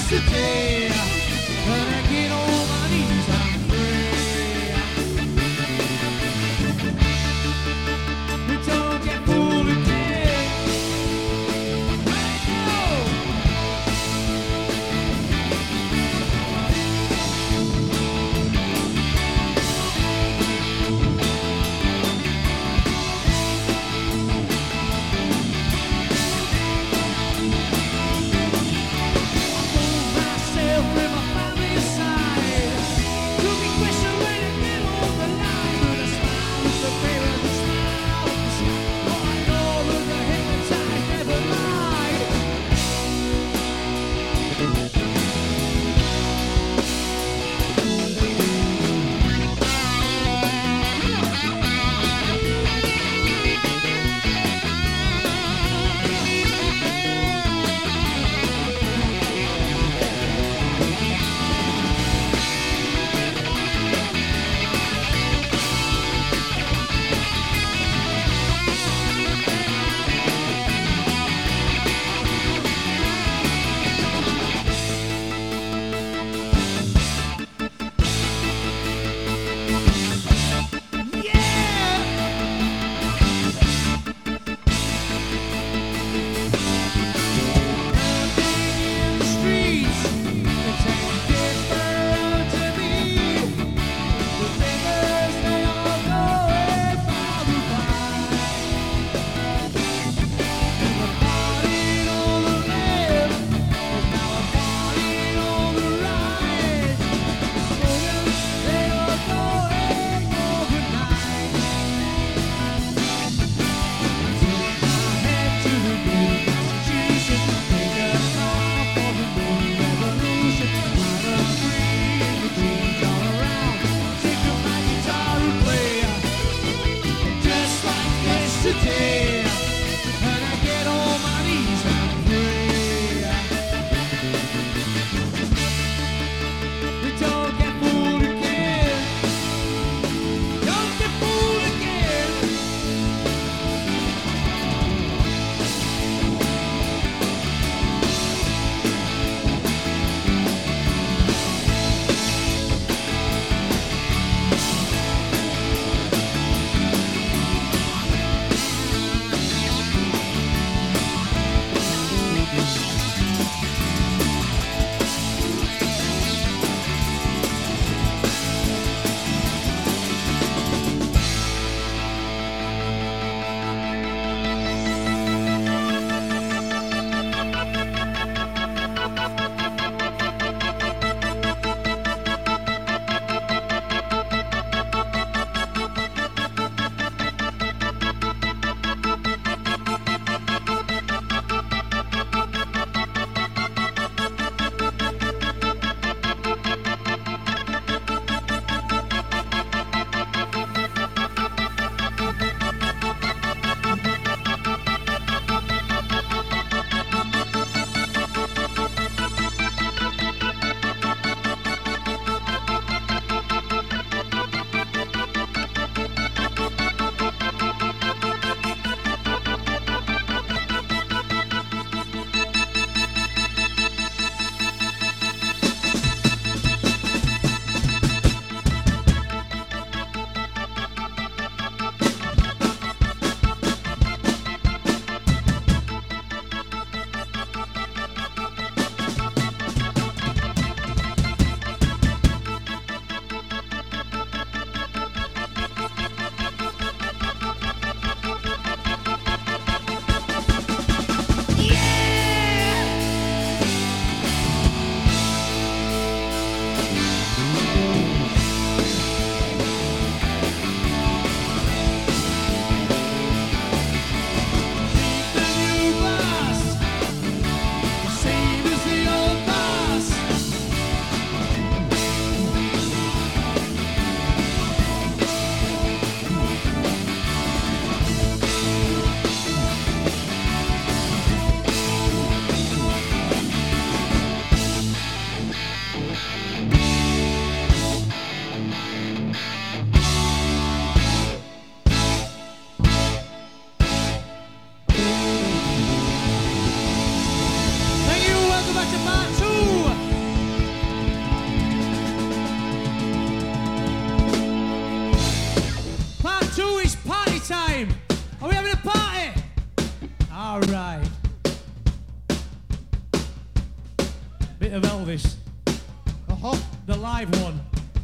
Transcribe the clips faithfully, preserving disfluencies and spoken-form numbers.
yesterday. When I get on my knees, I'm free. We don't get fooled again. Today, when I get on my knees, I'm free. We don't get fooled again. Don't get fooled again. bit of Elvis. Uh-huh. The live one.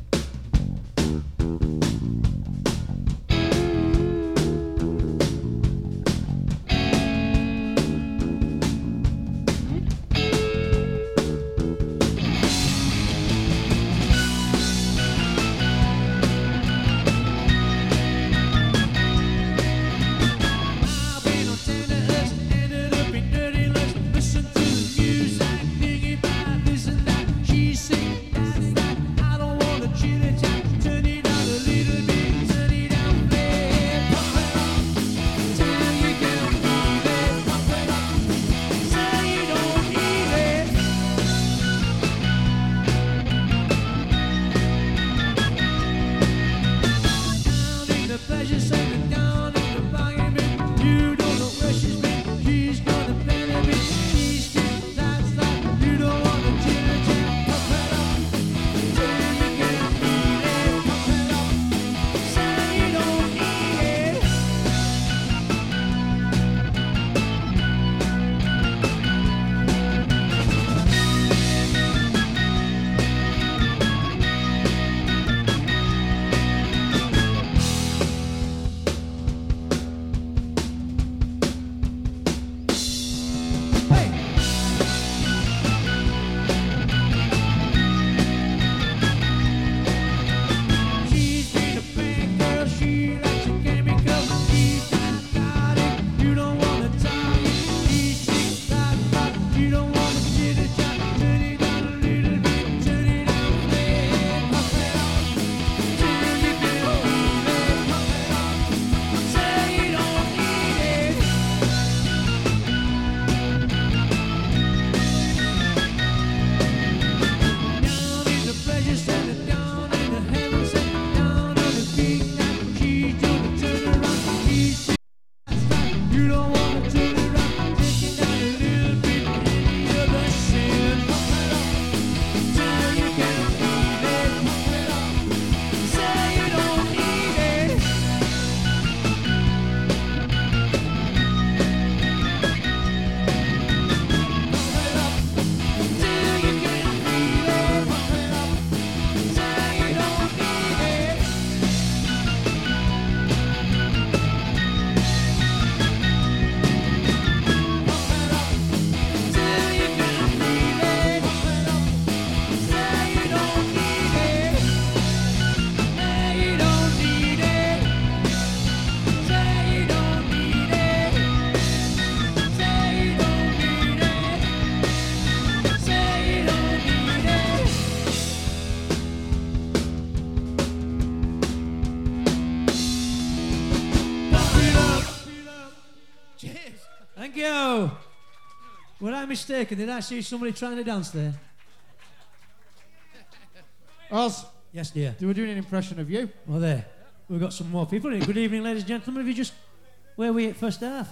Thank you. Were I mistaken? Did I see somebody trying to dance there? Oz, Yes, dear. they were doing an impression of you. Well, there. We've got some more people in. Good evening, ladies and gentlemen. Have you just... Where were we at first half?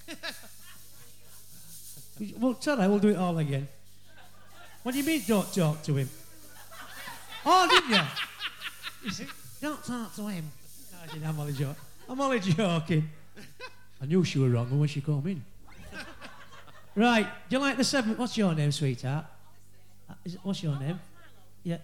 Well, tell her, we'll do it all again. What do you mean, don't talk to him? Oh, didn't you? You said, don't talk to him. No, I didn't. I'm only joking. I'm only joking. I knew she was wrong when she came in. Right, do you like the seven... What's your name, sweetheart? Uh, Is it, what's your name? Yeah.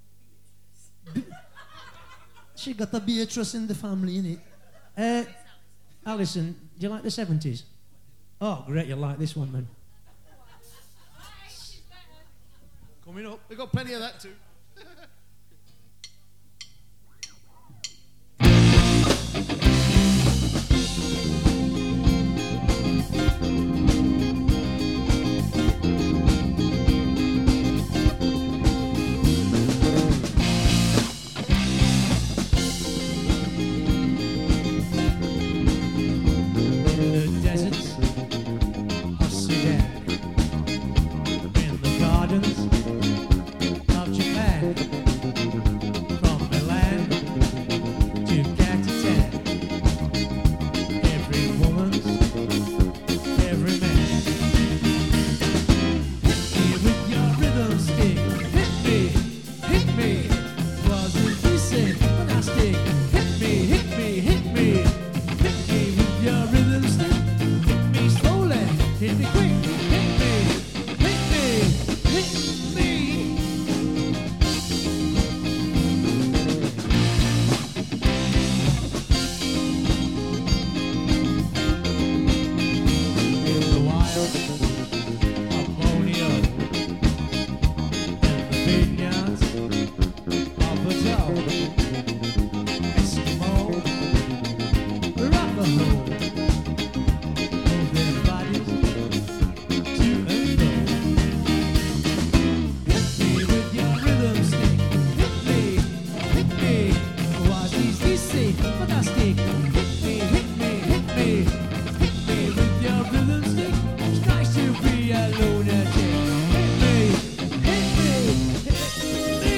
She got a Beatrice in the family, innit? Uh, Alison, do you like the seventies? Oh, great, you like this one, man. Coming up. We've got plenty of that too. The deserts of Sudan, in the gardens of Japan, from Milan to Katitan, every woman's, every man. Hit me with your rhythm stick, hit me, hit me, wasn't decent, plastic. Hit me, hit me, hit me, hit me with your rhythm stick. Hit me slowly, hit me quick, hit me, hit me, hit me. vineyards of Brazil, Eskimo, Arapaho, move their bodies to and fro. Hit me with your rhythm stick, hit me, hit me, was easy, say, fantastic. Hit me, hit me, hit me, hit me with your rhythm stick. It's nice to be a lunatic. Hit me, hit me, hit me.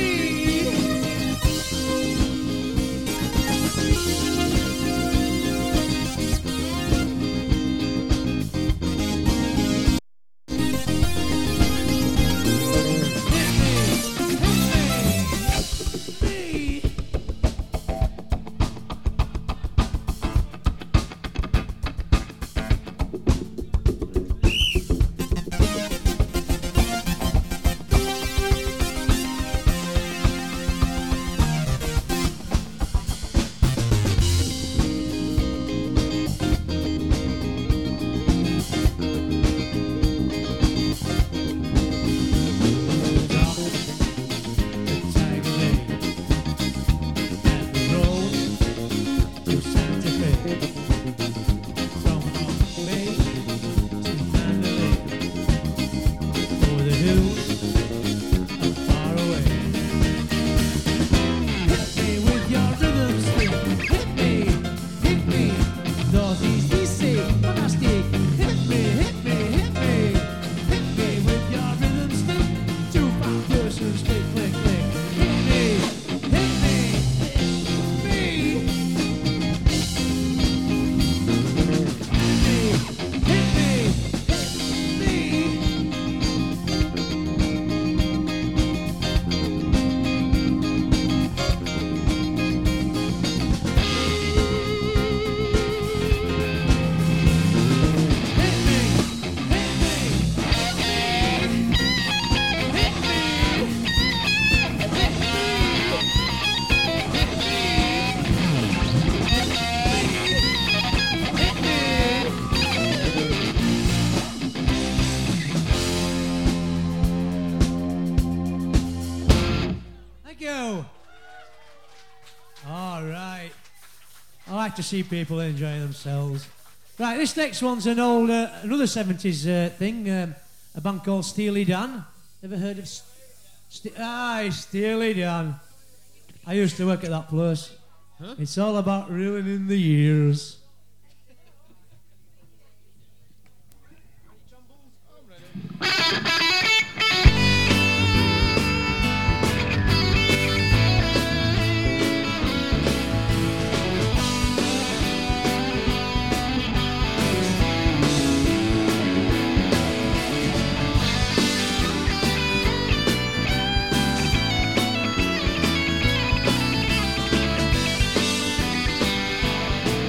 Thank you. All right. I like to see people enjoying themselves. Right, this next one's an old, uh, another seventies uh, thing. Um, a band called Steely Dan. Ever heard of? St- St- Aye, Steely Dan. I used to work at that place. Huh? It's all about ruining the years.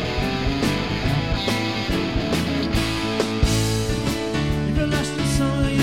Everlasting song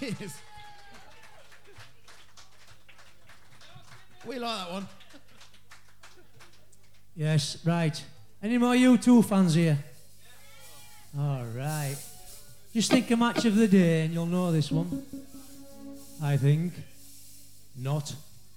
is. We like that one. Yes, right. Any more U two fans here? All right. Just think a match of the day and you'll know this one. I think. Not.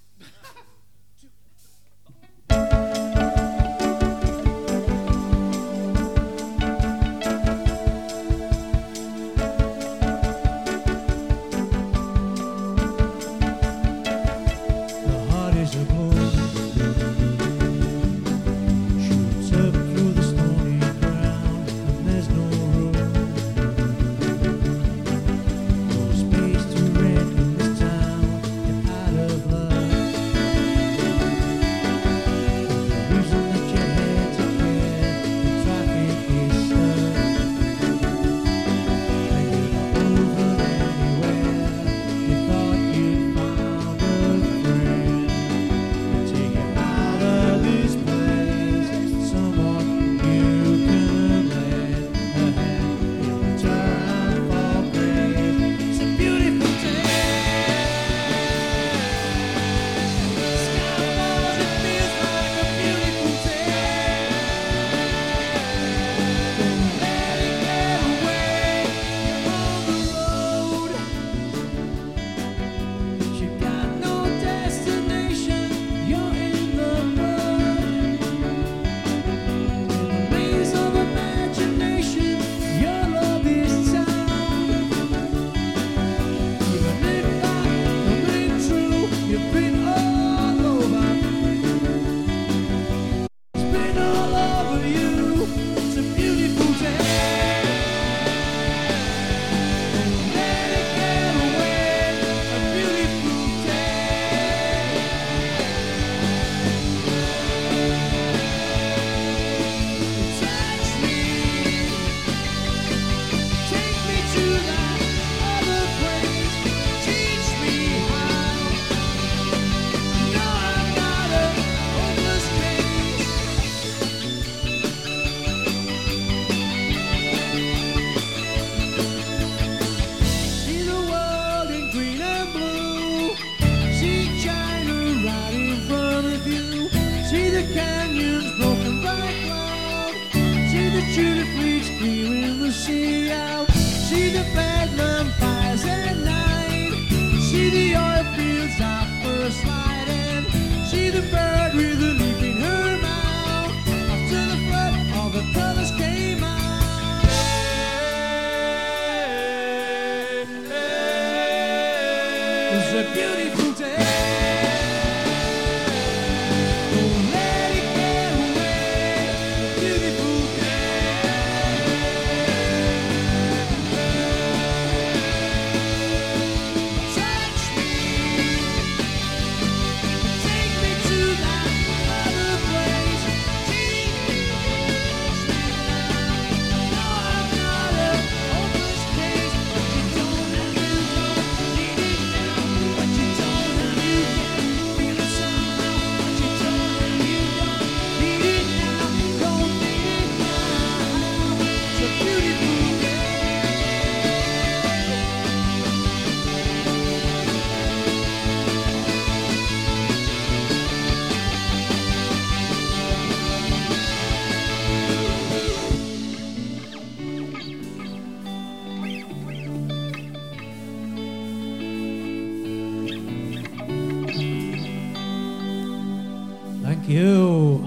Thank you.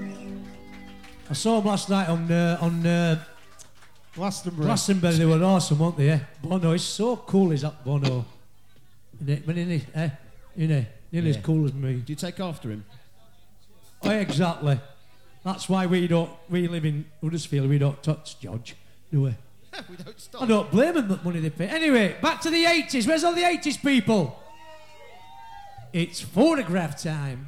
I saw them last night on uh, on uh, Glastonbury. Glastonbury. They were awesome, weren't they? Eh? Bono is so cool. Is that Bono? Isn't it? But isn't he? Eh? Isn't he? Nearly Yeah. as cool as me. Do you take after him? Oh, exactly. That's why we don't. We live in Huddersfield. We don't touch George, do we? We don't stop. I don't blame them that money they pay. Anyway, back to the eighties. Where's all the eighties people? It's photograph time.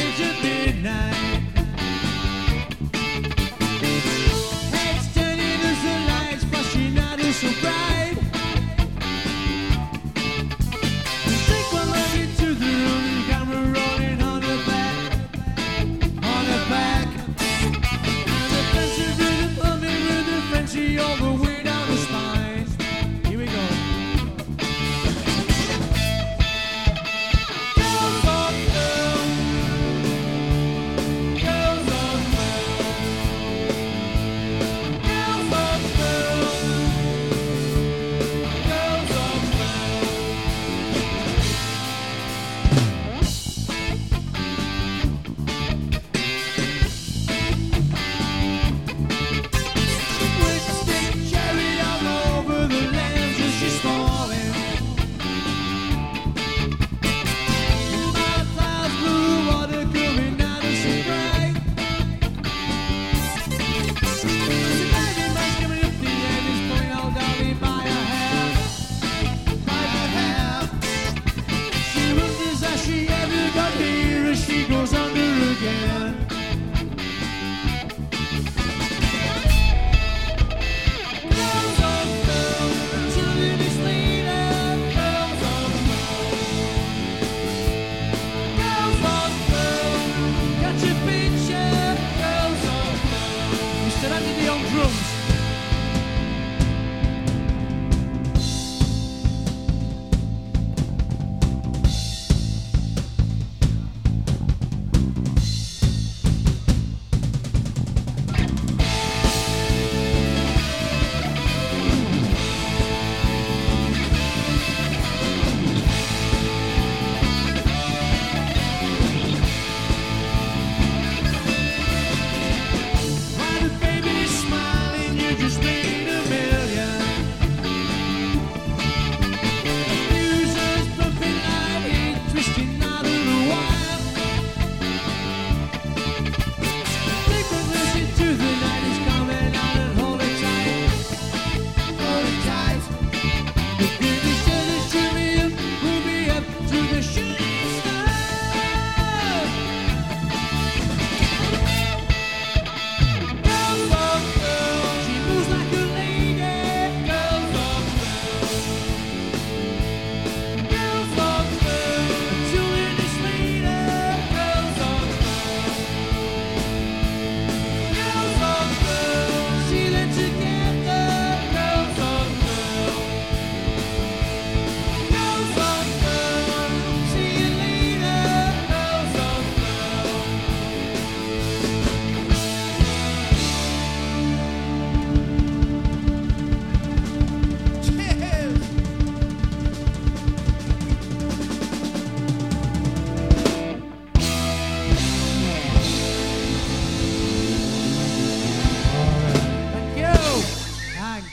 Heads turning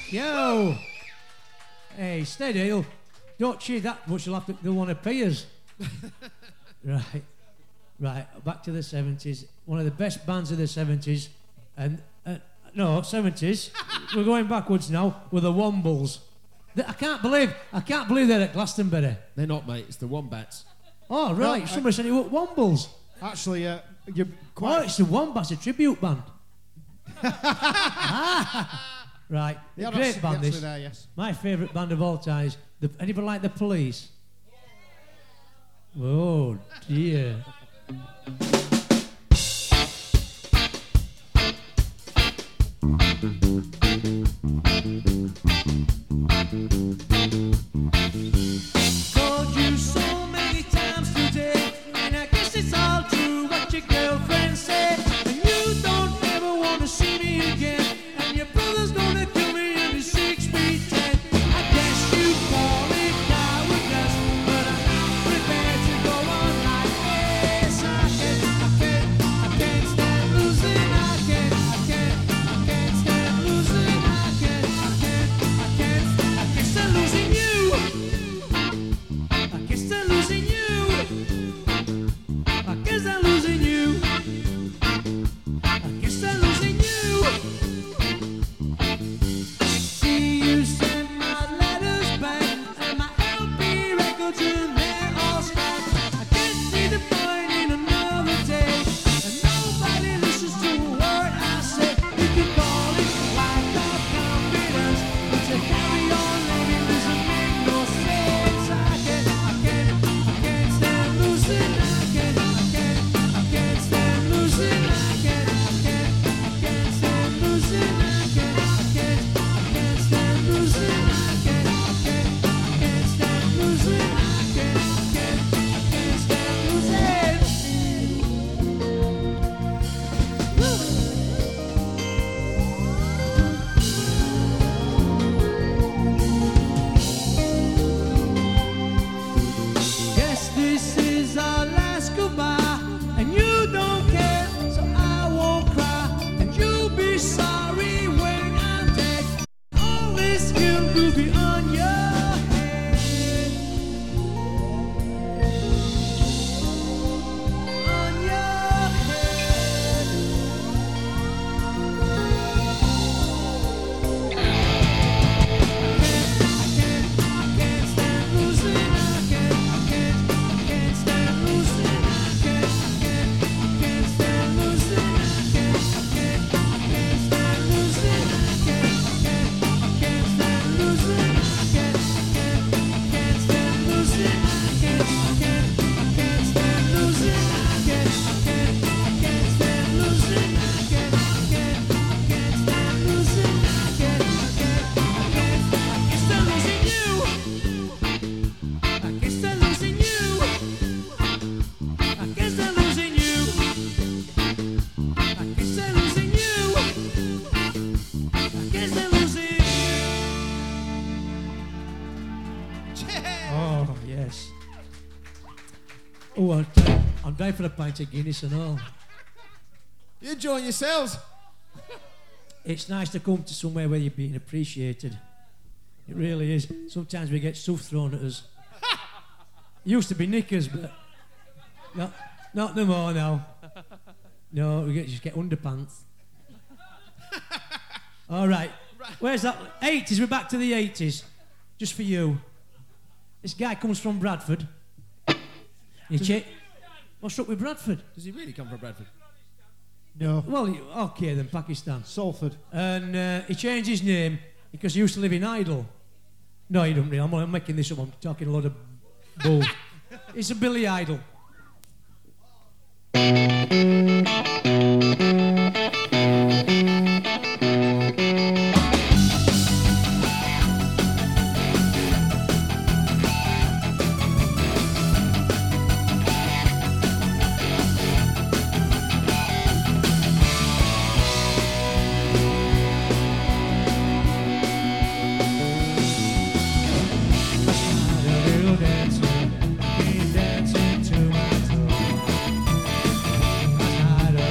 Yo! Hey, steady, you'll, don't cheer that much, you'll have to, they'll want to pay us. Right, right, back to the seventies. One of the best bands of the seventies, and, uh, no, seventies, we're going backwards now, with the Wombles. The, I can't believe, I can't believe they're at Glastonbury. They're not, mate. It's the Wombats. Oh, right, No, somebody said it was Wombles. Actually, uh, you're Oh, quite. it's the Wombats, a tribute band. Ah, right, Yeah, great that's- band actually this. there, yes. My favourite band of all time is, the, anybody like the Police? Oh, dear. Told you so many times today, and I guess it's all true what your girlfriend said. And you don't ever want to see me again, and your brother's gonna kill me in his six feet ten. I guess you call it cowardice, but I'm not prepared to go on like this. I can't, I can't, I can't stand losing. I can't, I can't, I can't stand losing. I can't, I can't, I can't, I guess I'm losing you. I guess I'm losing you. I guess I'm losing you. I guess I'm losing you. See, you sent my letters back, and my L P records and they're all scrapped. I can't see the point in another day, and nobody listens to a word I say. You can call it lack of confidence, but to carry on living doesn't make no sense. I can't, I can't, I can't stand losing. I can't, I can't, I can't stand losing. I can't, I can't, I can't stand losing. I can't, I can't, I can't stand losing. I can't, I can't, I can't stand losing. I can't, I can't, I can't stand losing. Guess this is our last goodbye, and you don't care, so I won't cry, and you'll be sorry when I'm dead. All this guilt will be on your head, on your head. I can't, I can't stand losing. I can't, I can't, I can't stand losing. I can't, I can't, I can't stand losing. I can't, I can't, I can't stand losing. I can't, I can't, I can't stand losing. I can't, I can't, I can't stand losing. I can't, I can't, I can't stand losing. I can't, I can't, I can't stand losing. I can't, I can't, I can't stand losing. I can't, I can't, I can't, I guess I'm losing you. I guess I'm losing you. I guess I'm losing you. I guess I'm losing you. I guess I'm losing you. Oh, yes. Oh, I'm dying, I'm dying for a pint of Guinness and all. You enjoying yourselves? It's nice to come to somewhere where you're being appreciated. It really is. Sometimes we get stuff thrown at us. Used to be knickers, but not, not no more now. No, we get, just get underpants. All right. Where's that? eighties, we're back to the eighties. Just for you. This guy comes from Bradford. You cha- What's up with Bradford? Does he really come from Bradford? No. Well, he- okay then, Pakistan. Salford. And uh, he changed his name because he used to live in Idle. No, he don't really. I'm, I'm making this up. I'm talking a lot of bull. It's a Billy Idol. Dancing to my tune.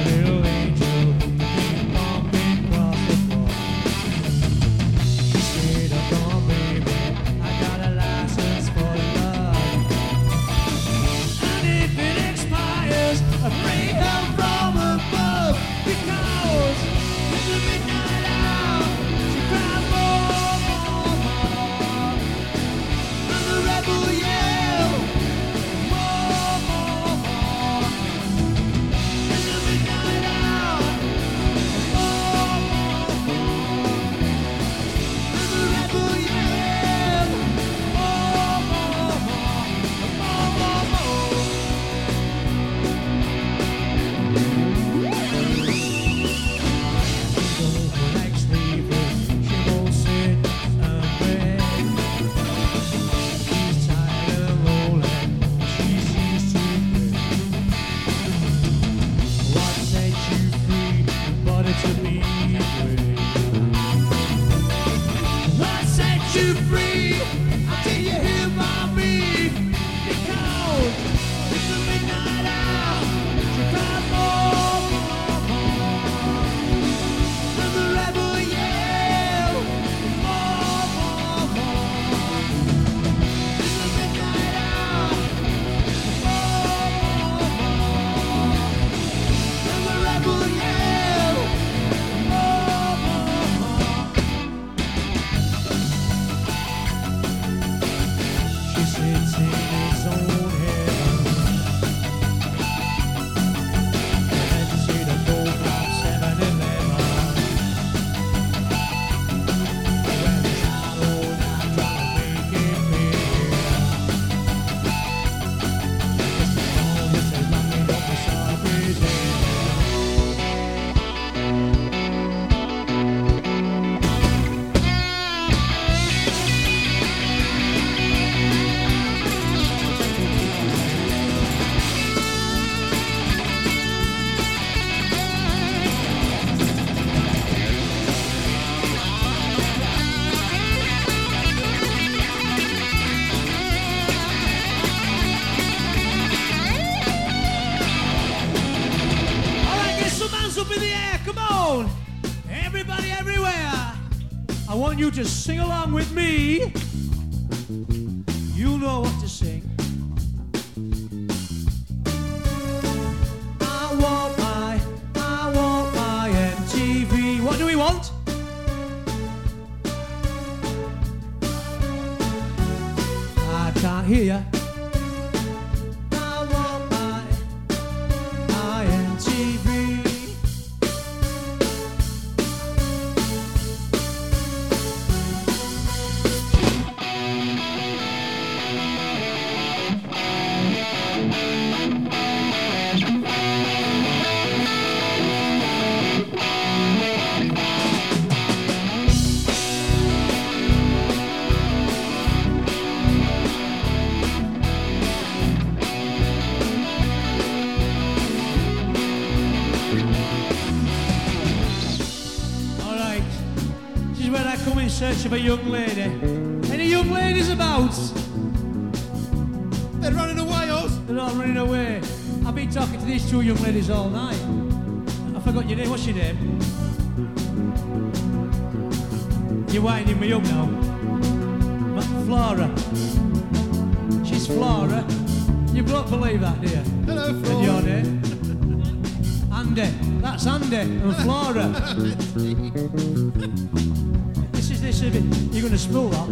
on! Everybody everywhere! I want you to sing along with me. You know what to sing. I want my, I want my M T V. What do we want? I can't hear you. I want my, my M T V. In search of a young lady. Any young ladies about? They're running away, Oz. They're all running away. I've been talking to these two young ladies all night. I forgot your name. What's your name? You're winding me up now. Ma- Flora. She's Flora. You don't believe that, do you? Hello, And Flora. your name? Andy. That's Andy and Flora. This is this. You're going to spool that.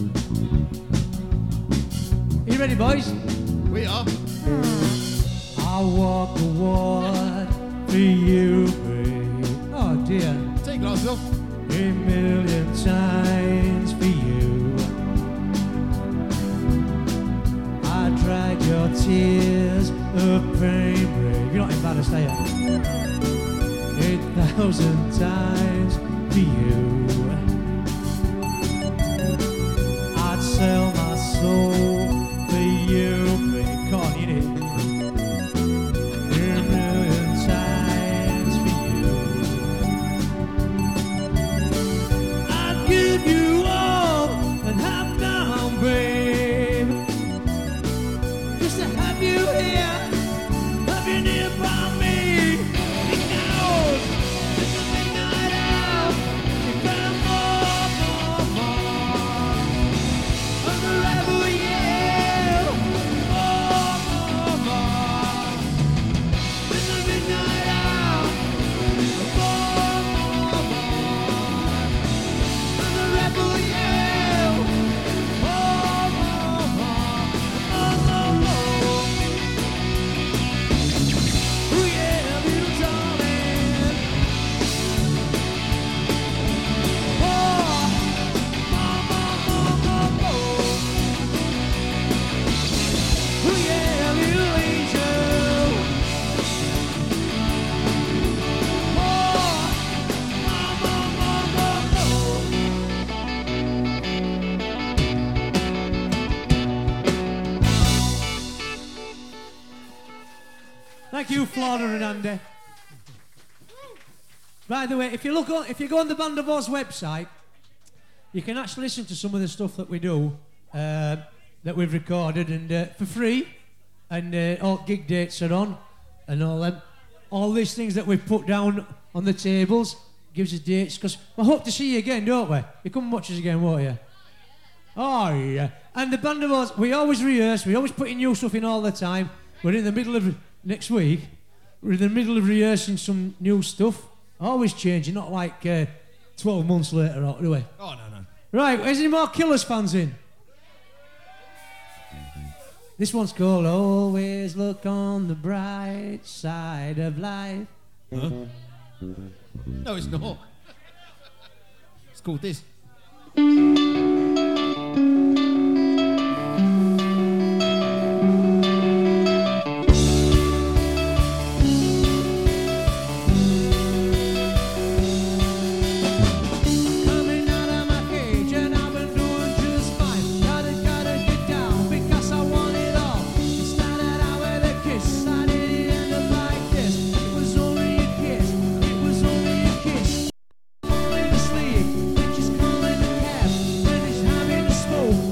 Are you ready, boys? We are. I'll walk the water for you, babe. Oh dear. Take glasses off. A million times for you. I dried your tears of pain, babe. You're not embarrassed, are you? Eight thousand times for you. I'd sell my soul for you, babe. Come on, you need it. A million times for you. I'd give you all and have none, babe. Just to have you here, have you near by me. Because it's a midnight out. You got more, more, more. And the rebel yell, more, more, more. It's a midnight out. More, more, more. And the rebel yell, more, more, more. Oh, oh, oh. Oh, yeah, little darling. More, more, more, more, more, more. Oh, yeah, little angel. More, more, more, more, more, more. Thank you, Flora and Andy. By the way, if you look on, if you go on the Band of Oz website, you can actually listen to some of the stuff that we do, uh, that we've recorded, and uh, for free. And uh, all gig dates are on, and all them, all these things that we've put down on the tables gives us dates. Because we hope to see you again, don't we? You come and watch us again, won't you? Oh yeah. And the Band of Oz, we always rehearse. We always put in new stuff in all the time. We're in the middle of next week. We're in the middle of rehearsing some new stuff. Always changing, not like uh, twelve months later, do we? Oh, no, no. Right, is any more Killers fans in? This one's called Always Look on the Bright Side of Life. Huh? No, it's not. It's called this. Coming out of my cage and I've been doing just fine. Gotta, gotta get down because I want it all. It started out with a kiss, I didn't end up like this. It was only a kiss, it was only a kiss. Falling asleep, then she's calling a cab, then he's having a smoke.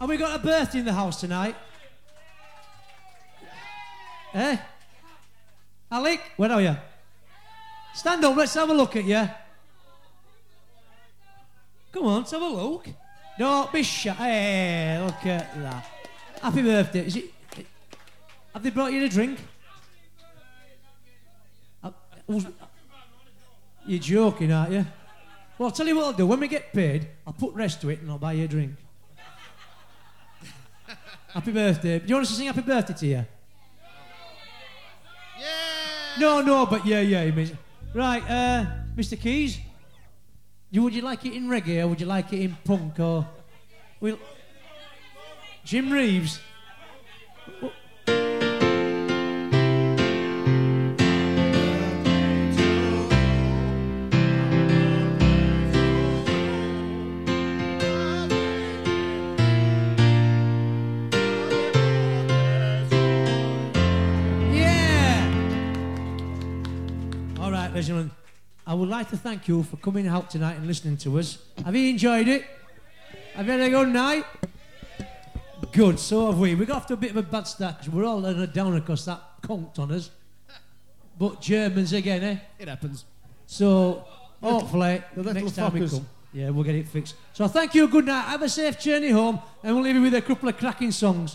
we got a birthday in the house tonight? Eh? Alec, where are you? Stand up, let's have a look at you. Come on, let's have a look. Don't be shy. Hey, look at that. Happy birthday. Is it? Have they brought you a drink? Uh, who's- You're joking, aren't you? Well, I'll tell you what I'll do. When we get paid, I'll put rest to it and I'll buy you a drink. Happy birthday. Do you want us to sing happy birthday to you? Yeah. No, no, but yeah, yeah. He means, right, uh, Mister Keys, you, would you like it in reggae or would you like it in punk or... We'll, Jim Reeves. Ladies and gentlemen, I would like to thank you for coming out tonight and listening to us. Have you enjoyed it? Have you had a good night? Good, so have we. We got off to a bit of a bad start because we're all on a downer because that conked on us. But Germans again, eh? It happens. So, hopefully, The little next time we fuckers. come, yeah, we'll get it fixed. So thank you, good night. Have a safe journey home and we'll leave you with a couple of cracking songs.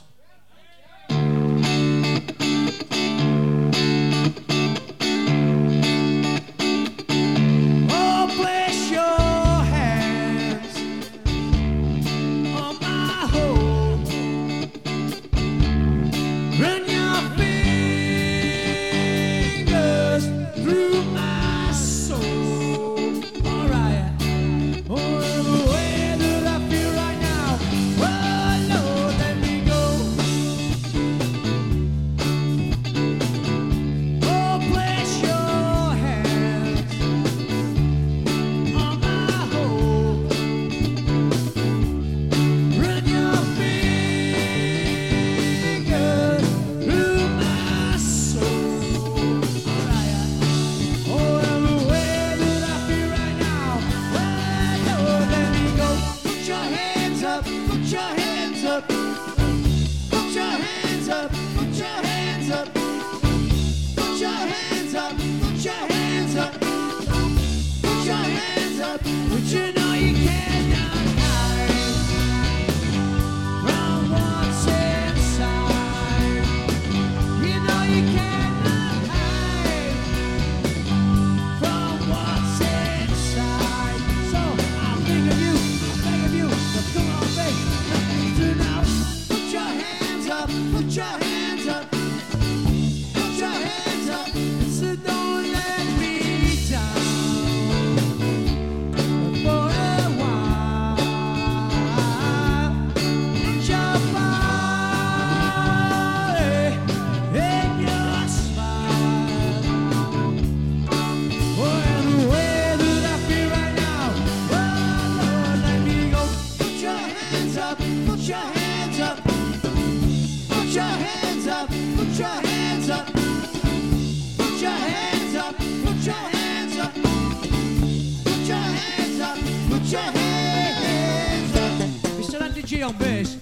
On bass.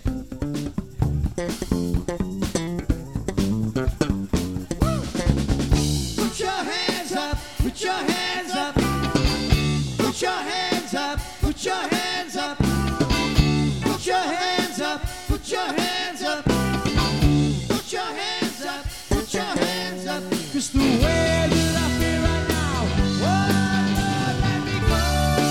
Put your hands up, put your hands up, put your hands up, put your hands up, put your hands up, put your hands up, put your hands up, put your hands up, 'cause the way that I feel right now, oh Lord, let me go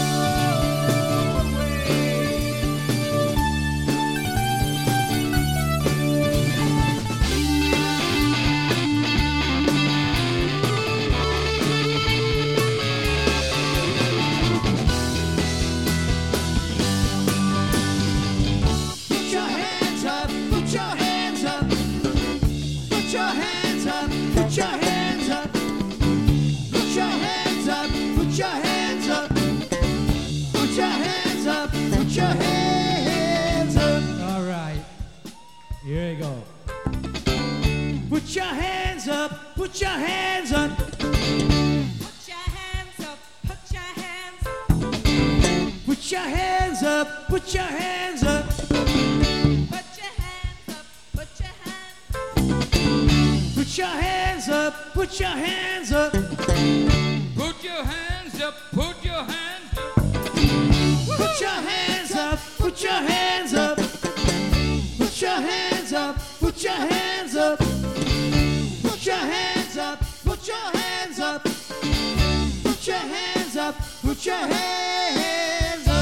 Here we go. Put your hands up, put your hands up. Put your hands up, put your hands up. Put your hands up, put your hands up. Put your hands up, put your hands up. Put your hands up, put your hands up. Put your hands up, put your hands up. Put your hands up, put your hands up. Put your hands up, put your hands up. Put your hands up, put your hands up.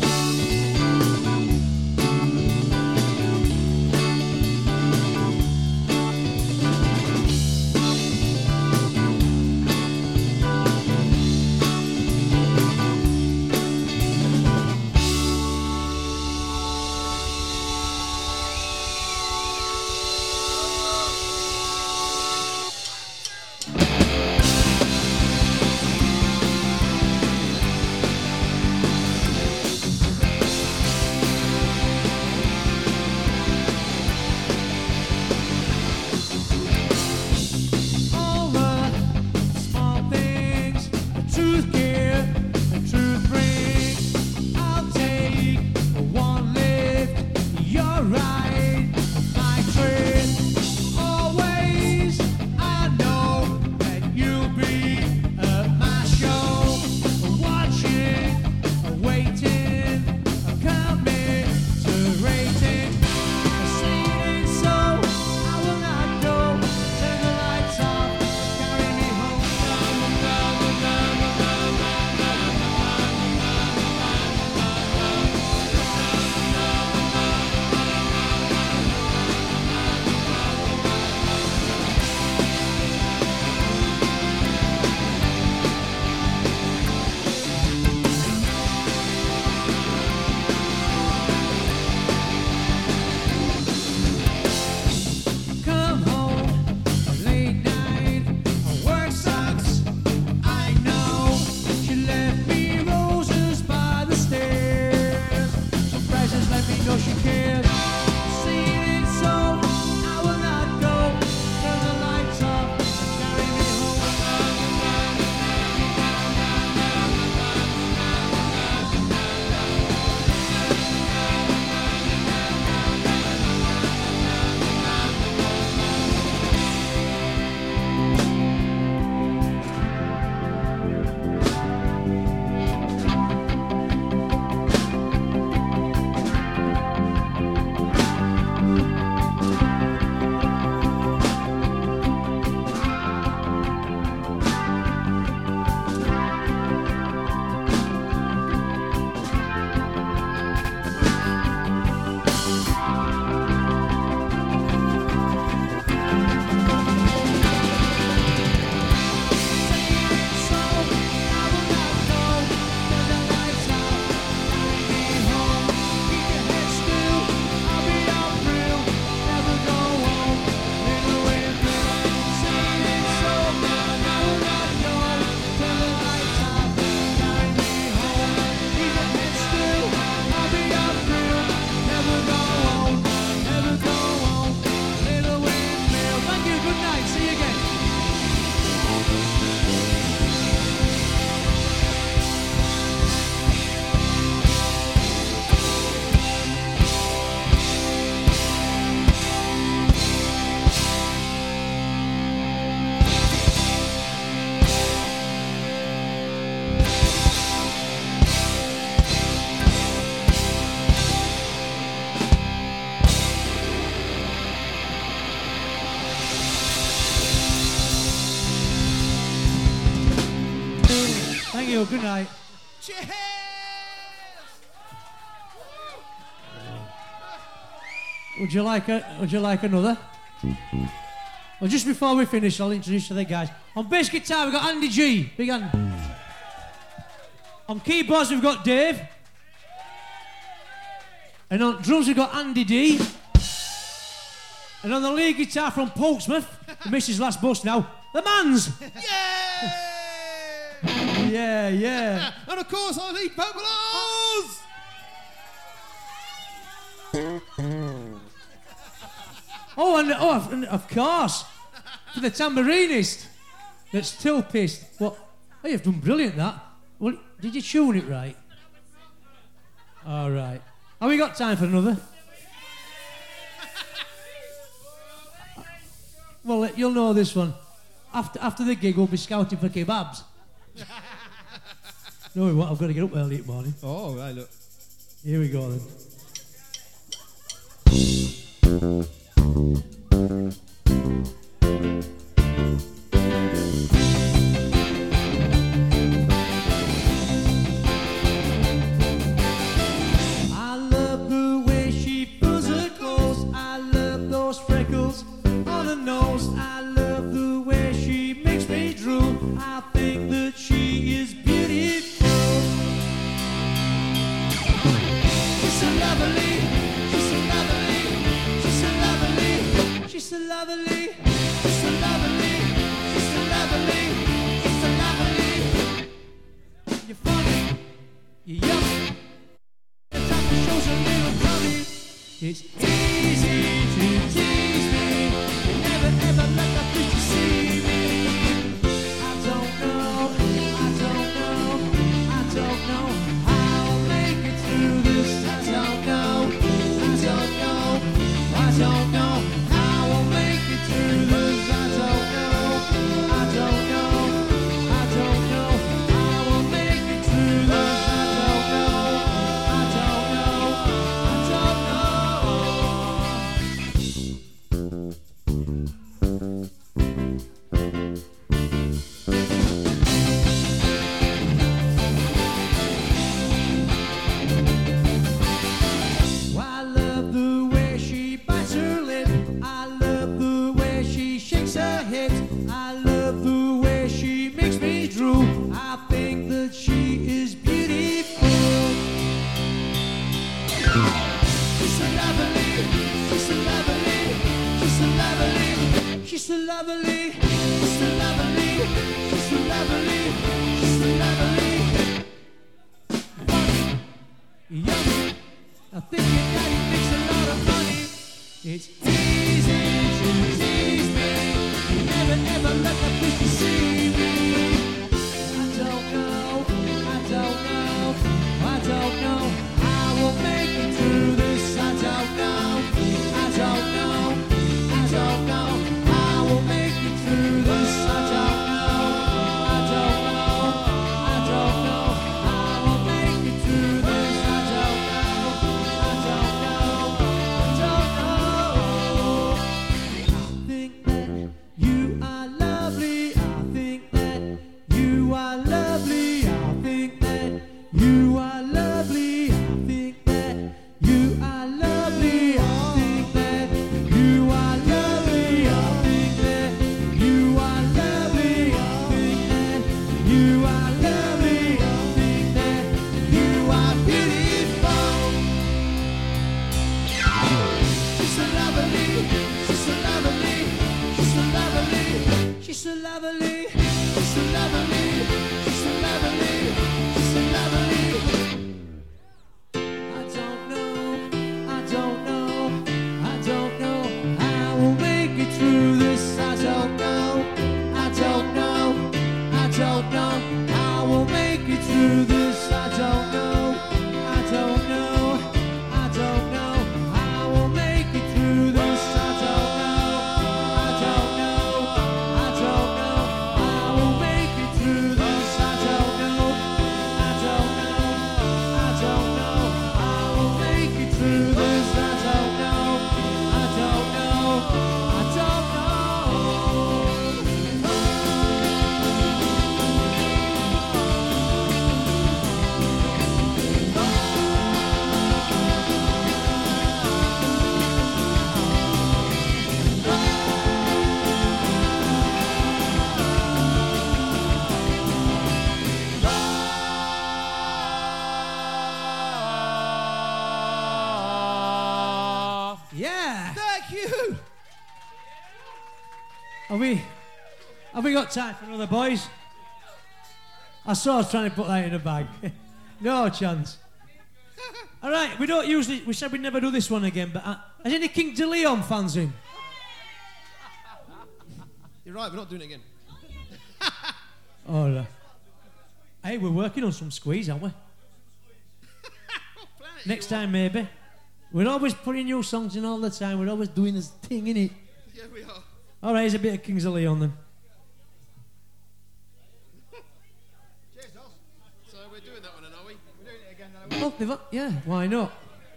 All the small things the truth give, the truth brings. I'll take one lift. You're right, my trip. Always, I know that you'll be at my show, watching, waiting, commiterating. Saying so, I will not go. Turn the lights off, carry me home. Come home, late night, work sucks. I know she left me roses by the stairs. Surprises let me know she cares. Seeing it so, I will not go. Turn the lights off, carry me home. Thank you, good night, see you again. Thank you, good night. Cheers! Would you like a, would you like another? Well, just before we finish, I'll introduce you to the guys. On bass guitar, we've got Andy G. Big hand. On keyboards, we've got Dave. And on drums, we've got Andy D. And on the lead guitar from Portsmouth, the missus last bus now, the Mans. Yay! Yeah, yeah. And of course, I need vocals! Oh, and oh, and of course, for the tambourinist that's still pissed. What? Oh, you've done brilliant, that. Well, did you tune it right? All right. Have we got time for another? Well, uh, you'll know this one. After after the gig, we'll be scouting for kebabs. No, we won't. I've got to get up early in the morning. Oh, right, look. Here we go then. I love the way she pulls her clothes. I love those freckles on her nose. I love the way she makes me drool. I think that she is beautiful. She's so lovely, she's so lovely, she's so lovely, she's so lovely, she's so lovely, she's so lovely, she's so lovely. You're funny, you're yummy. The top that shows a little tummy. It's easy to tease me. You never ever let that bitch see me. I don't know, I don't know, I don't know how I'll make it through this. I don't know, I don't know, I don't know how I'll make it through this. I don't know, I don't know, I don't know how I'll make it through this. I don't know, I don't know, I don't I love the way she bites her lip. I love the way she shakes her hips. I love the way she makes me drool. I think that she is beautiful. She's so lovely, she's so lovely, she's so lovely, she's so lovely, she's so lovely, she's so lovely, she's so lovely. Yummy. I think your daddy makes a lot of money. It's easy to tease me. You never ever let that pussy see me. I don't know, I don't know, I don't know how we'll make it through this. I don't know, I don't know, I don't know how we'll make it through this. I don't know, I don't know, I don't know how we'll make it through this. I don't know, I don't know, I don't know. I think that you are lovely. I think that you are lovely. I think that you are lovely. I think that you are lovely. I think that you are lovely. I think that you are lovely. I think that you are lovely. I think that you are beautiful. She's so lovely, she's so lovely, she's so lovely, she's so lovely, she's so lovely, she's so lovely, she's so lovely. I don't know, I don't know, I don't know how we'll make it through this. I don't know, I don't know, I don't know how we'll make it through this. I don't know, I don't know, I don't know how we'll make it through this. I don't know, I don't know, I don't know how we'll make it through this. I don't know, I don't know, I don't know how we'll make it through this. I don't know, I don't know, I don't know. Yeah. Thank you. Have we, have we got time for another, boys? I saw I was trying to put that in a bag. No chance. All right, we don't usually, we said we'd never do this one again, but uh, has any King De Leon fans in? You're right, we're not doing it again. All right. Hey, we're working on some squeeze, aren't we? Next time, maybe. We're always putting new songs in all the time. We're always doing this thing, innit? Yeah, we are. All right, here's a bit of Kings of Leon then. So we're doing that one, then, are we? We're doing it again then. Oh, they've, yeah, why not?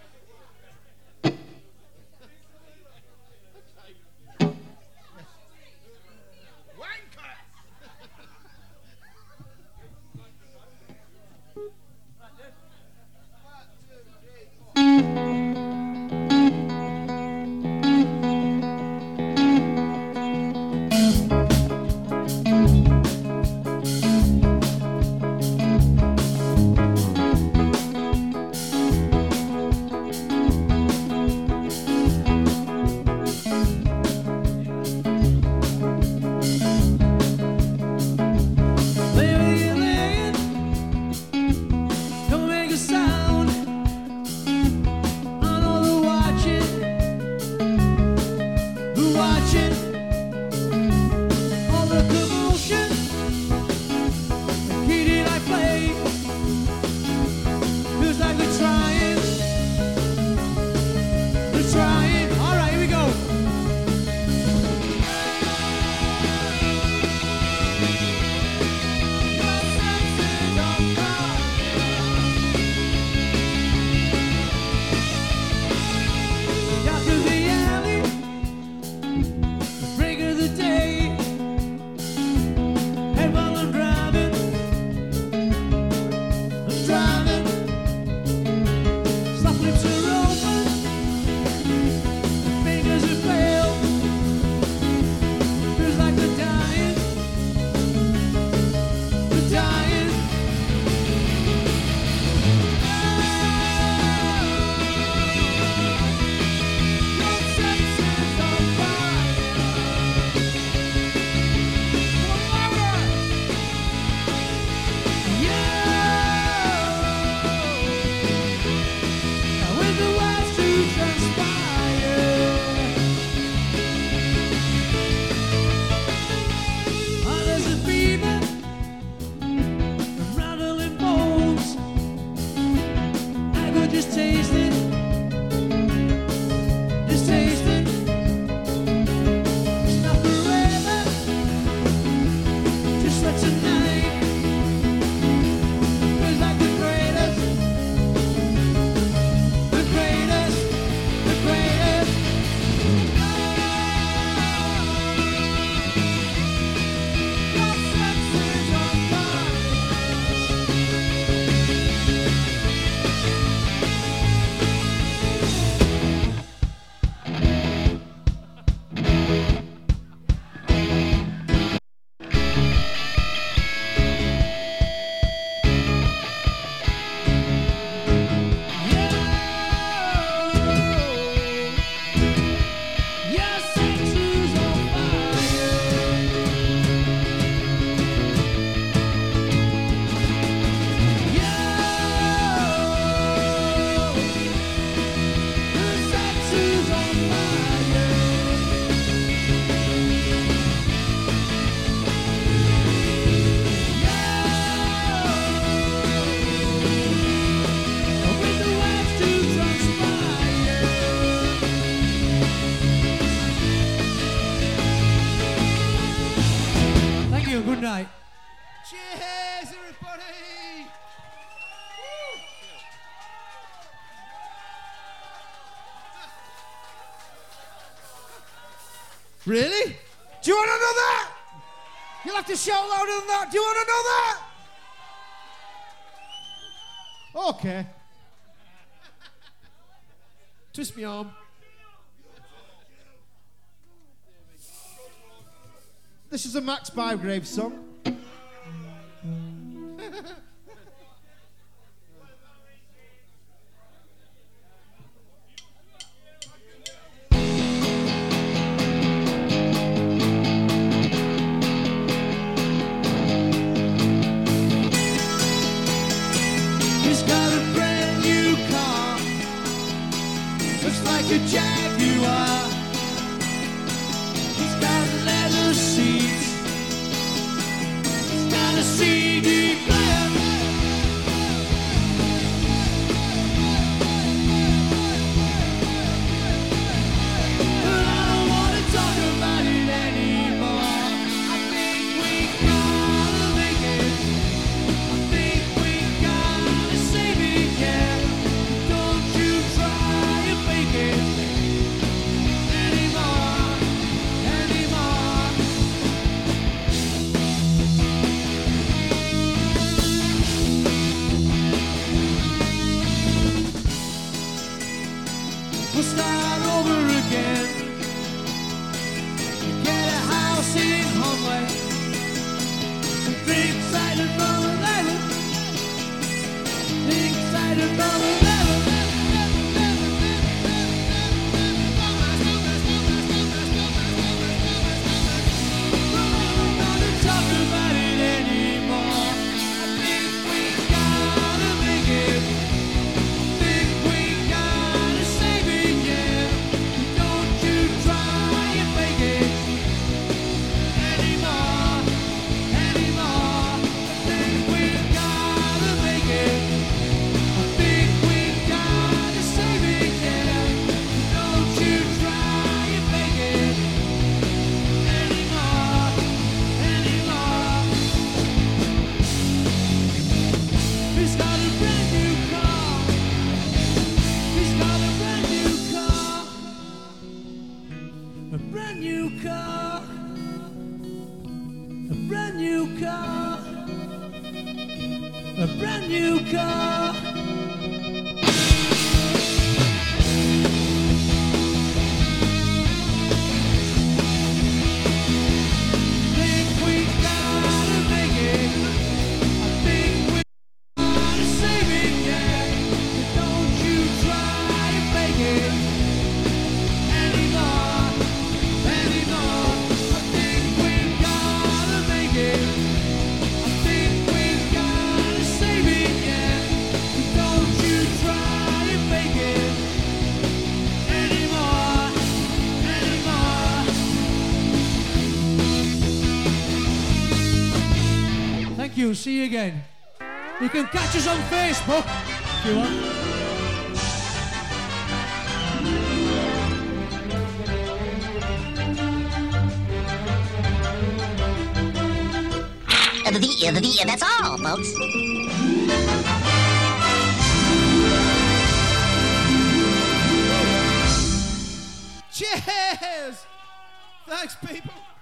Good night. Cheers, everybody! Really? Do you want to know that? You'll have to shout louder than that. Do you want to know that? Okay. Twist me arm. This is a Max Bygrave song. He's got a brand new car, looks like a Jaguar. He's got leather seats, he's got a C D player. A brand new car. A brand new car. Think we gotta make it. I think we gotta save it, yeah. But don't you try and make it anymore, anymore. I think we gotta make it. I think we gotta save it, yeah. But don't you try and make it anymore, anymore. Thank you. See you again. You can catch us on Facebook if you want. Uh, the, uh, the, uh, that's all, folks. Cheers! Thanks, people.